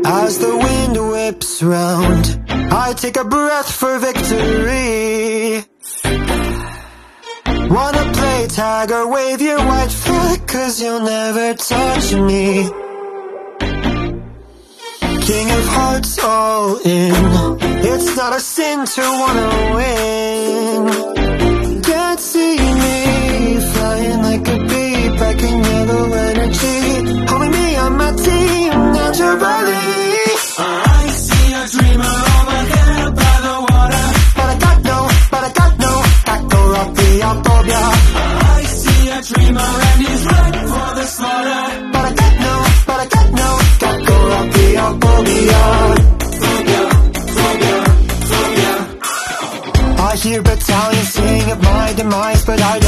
As the wind whips round, I take a breath for victory. Wanna play tag or wave your white flag, 'cause you'll never touch me. King of hearts all in, it's not a sin to wanna win. Can't see me flying like a bee, back in yellow energy. Holding me on my team naturally. I see a dreamer over there by the water, but I got no Kakorophobia. I see a dreamer and he's ready for the slaughter, but I got no Kakorophobia. I hear battalions sing of my demise, but I